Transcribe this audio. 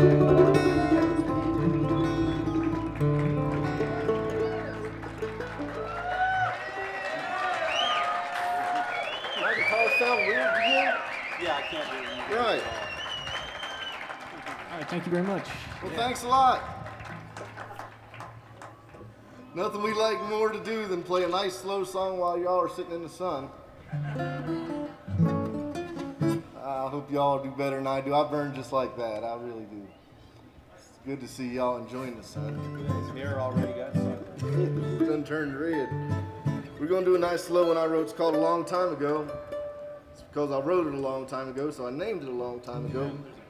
My guitar sound weird to you? Yeah, I can't do it. Right. All right, thank you very much. Well, thanks a lot. Nothing we like more to do than play a nice slow song while y'all are sitting in the sun. I hope y'all do better than I do. I burn just like that. I really do. It's good to see y'all enjoying the sun. His hair already got sun. Done turned red. We're gonna do a nice slow one I wrote. It's called A Long Time Ago. It's because I wrote it a long time ago, so I named it A Long Time Ago.